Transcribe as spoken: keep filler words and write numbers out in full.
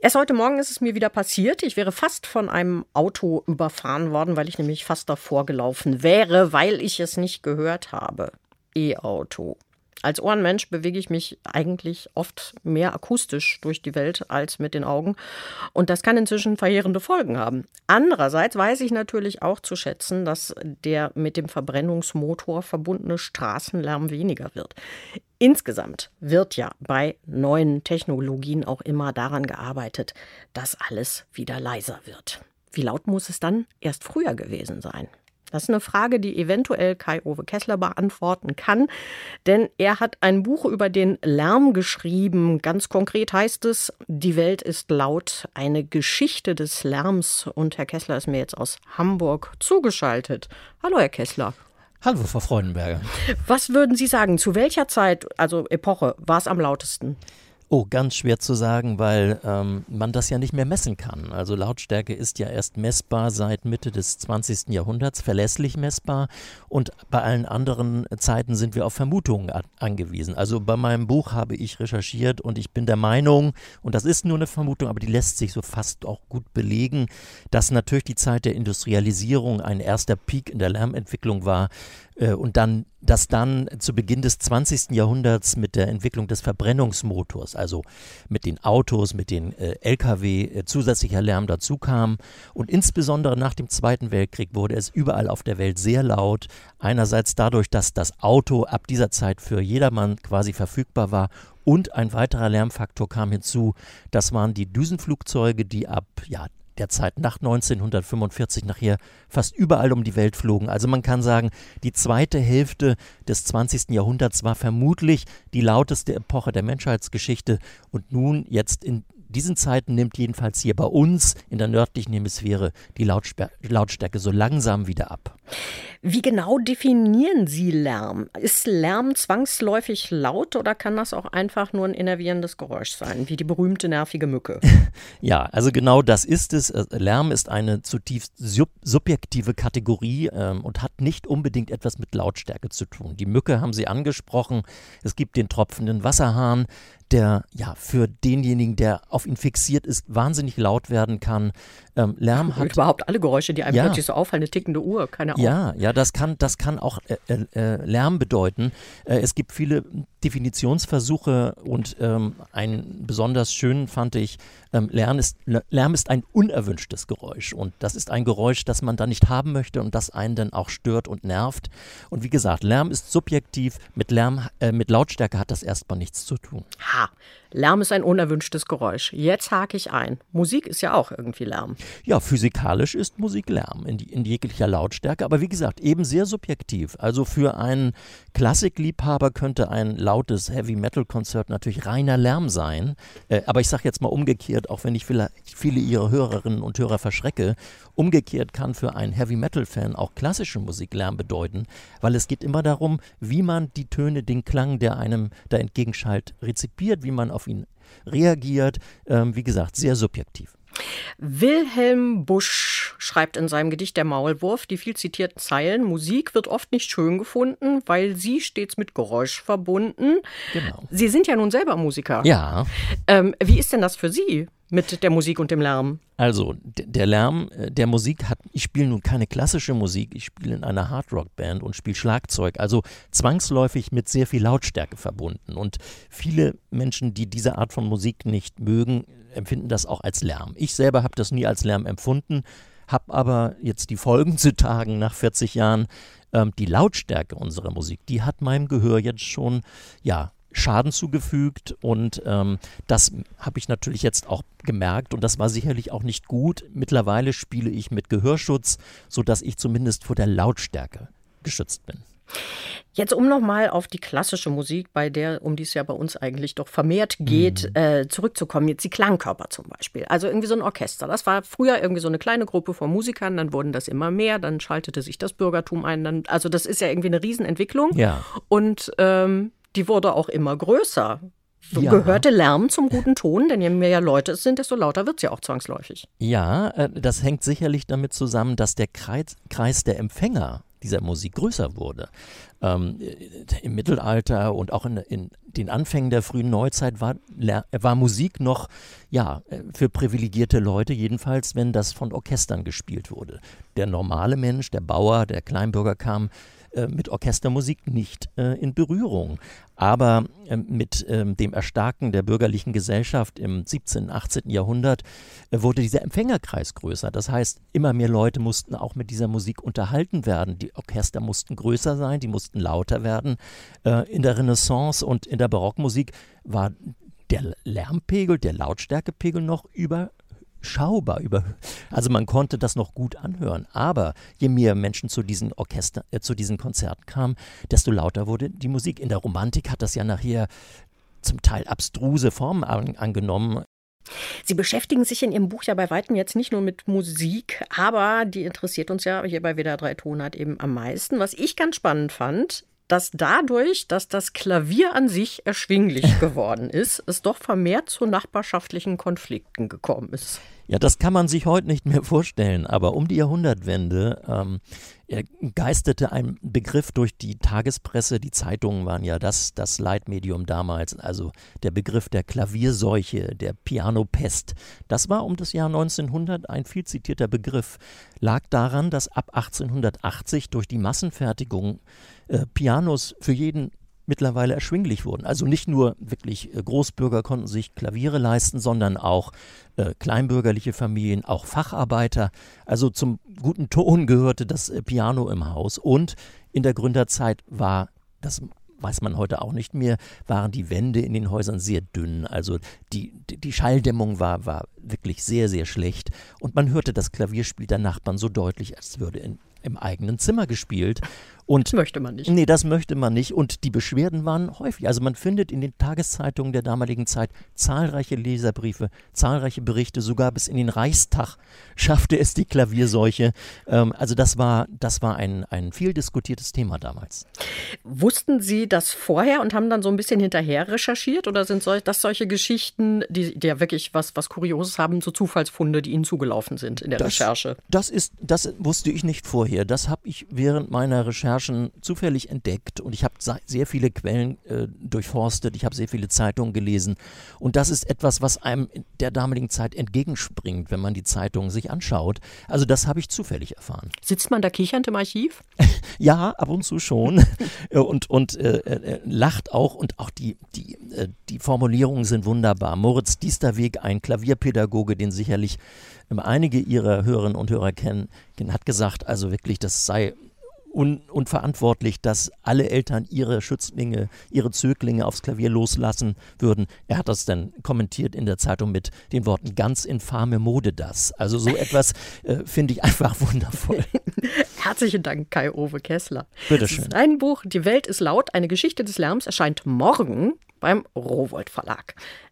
Erst heute Morgen ist es mir wieder passiert. Ich wäre fast von einem Auto überfahren worden, weil ich nämlich fast davor gelaufen wäre, weil ich es nicht gehört habe. E-Auto. Als Ohrenmensch bewege ich mich eigentlich oft mehr akustisch durch die Welt als mit den Augen. Und das kann inzwischen verheerende Folgen haben. Andererseits weiß ich natürlich auch zu schätzen, dass der mit dem Verbrennungsmotor verbundene Straßenlärm weniger wird. Insgesamt wird ja bei neuen Technologien auch immer daran gearbeitet, dass alles wieder leiser wird. Wie laut muss es dann erst früher gewesen sein? Das ist eine Frage, die eventuell Kai-Uwe Kessler beantworten kann, denn er hat ein Buch über den Lärm geschrieben. Ganz konkret heißt es, die Welt ist laut, eine Geschichte des Lärms. Und Herr Kessler ist mir jetzt aus Hamburg zugeschaltet. Hallo, Herr Kessler. Hallo, Frau Freudenberger. Was würden Sie sagen, zu welcher Zeit, also Epoche, war es am lautesten? Oh, ganz schwer zu sagen, weil ähm, man das ja nicht mehr messen kann. Also Lautstärke ist ja erst messbar seit Mitte des zwanzigsten Jahrhunderts, verlässlich messbar. Und bei allen anderen Zeiten sind wir auf Vermutungen a- angewiesen. Also bei meinem Buch habe ich recherchiert und ich bin der Meinung, und das ist nur eine Vermutung, aber die lässt sich so fast auch gut belegen, dass natürlich die Zeit der Industrialisierung ein erster Peak in der Lärmentwicklung war. Und dann, dass dann zu Beginn des zwanzigsten Jahrhunderts mit der Entwicklung des Verbrennungsmotors, also mit den Autos, mit den äh, L K W, äh, zusätzlicher Lärm dazu kam. Und insbesondere nach dem Zweiten Weltkrieg wurde es überall auf der Welt sehr laut. Einerseits dadurch, dass das Auto ab dieser Zeit für jedermann quasi verfügbar war. Und ein weiterer Lärmfaktor kam hinzu, das waren die Düsenflugzeuge, die ab, ja, der Zeit nach neunzehnhundertfünfundvierzig nachher fast überall um die Welt flogen. Also man kann sagen, die zweite Hälfte des zwanzigsten Jahrhunderts war vermutlich die lauteste Epoche der Menschheitsgeschichte. Und nun, jetzt in diesen Zeiten, nimmt jedenfalls hier bei uns in der nördlichen Hemisphäre die Lautsper- Lautstärke so langsam wieder ab. Wie genau definieren Sie Lärm? Ist Lärm zwangsläufig laut oder kann das auch einfach nur ein innervierendes Geräusch sein, wie die berühmte nervige Mücke? Ja, also genau das ist es. Lärm ist eine zutiefst sub- subjektive Kategorie ähm, und hat nicht unbedingt etwas mit Lautstärke zu tun. Die Mücke haben Sie angesprochen. Es gibt den tropfenden Wasserhahn, der ja für denjenigen, der auf ihn fixiert ist, wahnsinnig laut werden kann. Ähm, Lärm hat... Und überhaupt alle Geräusche, die einem ja. plötzlich so auffallen, eine tickende Uhr, keine Ahnung. Ja, ja, das kann, das kann auch äh, äh, Lärm bedeuten. Äh, es gibt viele Definitionsversuche und ähm, einen besonders schönen fand ich, ähm, Lärm ist, Lärm ist ein unerwünschtes Geräusch und das ist ein Geräusch, das man dann nicht haben möchte und das einen dann auch stört und nervt. Und wie gesagt, Lärm ist subjektiv, mit Lärm, äh, mit Lautstärke hat das erstmal nichts zu tun. Ha, Lärm ist ein unerwünschtes Geräusch. Jetzt hake ich ein. Musik ist ja auch irgendwie Lärm. Ja, physikalisch ist Musik Lärm in, in jeglicher Lautstärke, aber wie gesagt, eben sehr subjektiv. Also für einen Klassikliebhaber könnte ein lautes Heavy-Metal-Konzert natürlich reiner Lärm sein. Äh, aber ich sage jetzt mal umgekehrt, auch wenn ich vielleicht viele Ihrer Hörerinnen und Hörer verschrecke, umgekehrt kann für einen Heavy-Metal-Fan auch klassische Musik Lärm bedeuten, weil es geht immer darum, wie man die Töne, den Klang, der einem da entgegenschallt, rezipiert, wie man auf ihn reagiert. Ähm, wie gesagt, sehr subjektiv. Wilhelm Busch schreibt in seinem Gedicht Der Maulwurf die viel zitierten Zeilen: Musik wird oft nicht schön gefunden, weil sie stets mit Geräusch verbunden. Genau. Sie sind ja nun selber Musiker. Ja. Ähm, wie ist denn das für Sie mit der Musik und dem Lärm? Also d- der Lärm äh, der Musik hat, ich spiele nun keine klassische Musik, ich spiele in einer Hardrock-Band und spiele Schlagzeug, also zwangsläufig mit sehr viel Lautstärke verbunden. Und viele Menschen, die diese Art von Musik nicht mögen, empfinden das auch als Lärm. Ich selber habe das nie als Lärm empfunden, habe aber jetzt die Folgen zu tagen nach vierzig Jahren. Ähm, die Lautstärke unserer Musik, die hat meinem Gehör jetzt schon, ja, Schaden zugefügt und ähm, das habe ich natürlich jetzt auch gemerkt und das war sicherlich auch nicht gut. Mittlerweile spiele ich mit Gehörschutz, sodass ich zumindest vor der Lautstärke geschützt bin. Jetzt um nochmal auf die klassische Musik, bei der, um die es ja bei uns eigentlich doch vermehrt geht, mhm. äh, zurückzukommen. Jetzt die Klangkörper zum Beispiel. Also irgendwie so ein Orchester. Das war früher irgendwie so eine kleine Gruppe von Musikern, dann wurden das immer mehr, dann schaltete sich das Bürgertum ein. Dann, also das ist ja irgendwie eine Riesenentwicklung. Ja. Und ähm, die wurde auch immer größer. Ja. Gehörte Lärm zum guten Ton? Denn je mehr Leute es sind, desto lauter wird es ja auch zwangsläufig. Ja, äh, das hängt sicherlich damit zusammen, dass der Kreis, Kreis der Empfänger dieser Musik größer wurde. Ähm, im Mittelalter und auch in, in den Anfängen der frühen Neuzeit war, war Musik noch ja, für privilegierte Leute, jedenfalls, wenn das von Orchestern gespielt wurde. Der normale Mensch, der Bauer, der Kleinbürger kam äh, mit Orchestermusik nicht äh, in Berührung. Aber äh, mit äh, dem Erstarken der bürgerlichen Gesellschaft im siebzehnten, achtzehnten Jahrhundert äh, wurde dieser Empfängerkreis größer. Das heißt, immer mehr Leute mussten auch mit dieser Musik unterhalten werden. Die Orchester mussten größer sein, die mussten lauter werden. Äh, in der Renaissance und in der Barockmusik war der Lärmpegel, der Lautstärkepegel noch überschaubar. Über, also man konnte das noch gut anhören. Aber je mehr Menschen zu diesen Orchester, äh, zu diesen Konzerten kamen, desto lauter wurde die Musik. In der Romantik hat das ja nachher zum Teil abstruse Formen an, angenommen. Sie beschäftigen sich in Ihrem Buch ja bei weitem jetzt nicht nur mit Musik, aber die interessiert uns ja hier bei W D R drei Tonart eben am meisten. Was ich ganz spannend fand, dass dadurch, dass das Klavier an sich erschwinglich geworden ist, es doch vermehrt zu nachbarschaftlichen Konflikten gekommen ist. Ja, das kann man sich heute nicht mehr vorstellen, aber um die Jahrhundertwende ähm, geisterte ein Begriff durch die Tagespresse, die Zeitungen waren ja das, das Leitmedium damals, also der Begriff der Klavierseuche, der Pianopest. Das war um das Jahr neunzehnhundert ein viel zitierter Begriff, lag daran, dass ab achtzehnhundertachtzig durch die Massenfertigung äh, Pianos für jeden mittlerweile erschwinglich wurden. Also nicht nur wirklich äh, Großbürger konnten sich Klaviere leisten, sondern auch äh, kleinbürgerliche Familien, auch Facharbeiter. Also zum guten Ton gehörte das äh, Piano im Haus. Und in der Gründerzeit war, das weiß man heute auch nicht mehr, waren die Wände in den Häusern sehr dünn. Also die, die, die Schalldämmung war, war wirklich sehr, sehr schlecht. Und man hörte das Klavierspiel der Nachbarn so deutlich, als würde in, im eigenen Zimmer gespielt. Und das möchte man nicht. Nee, das möchte man nicht. Und die Beschwerden waren häufig. Also man findet in den Tageszeitungen der damaligen Zeit zahlreiche Leserbriefe, zahlreiche Berichte, sogar bis in den Reichstag schaffte es die Klavierseuche. Ähm, also das war, das war ein, ein viel diskutiertes Thema damals. Wussten Sie das vorher und haben dann so ein bisschen hinterher recherchiert? Oder sind sol- das solche Geschichten, die, die ja wirklich was, was Kurioses haben, so Zufallsfunde, die Ihnen zugelaufen sind in der das, Recherche? Das ist, das wusste ich nicht vorher. Das habe ich während meiner Recherche zufällig entdeckt und ich habe sehr viele Quellen äh, durchforstet, ich habe sehr viele Zeitungen gelesen und das ist etwas, was einem in der damaligen Zeit entgegenspringt, wenn man die Zeitungen sich anschaut. Also das habe ich zufällig erfahren. Sitzt man da kichernd im Archiv? Ja, ab und zu schon und, und äh, äh, lacht auch und auch die, die, äh, die Formulierungen sind wunderbar. Moritz Diesterweg, ein Klavierpädagoge, den sicherlich äh, einige Ihrer Hörerinnen und Hörer kennen, hat gesagt, also wirklich, das sei Un, unverantwortlich, dass alle Eltern ihre Schützlinge, ihre Zöglinge aufs Klavier loslassen würden. Er hat das dann kommentiert in der Zeitung mit den Worten, ganz infame Mode das. Also so etwas äh, finde ich einfach wundervoll. Herzlichen Dank, Kai-Uwe Kessler. Bitte schön. Sein Buch Die Welt ist laut, eine Geschichte des Lärms erscheint morgen beim Rowohlt Verlag.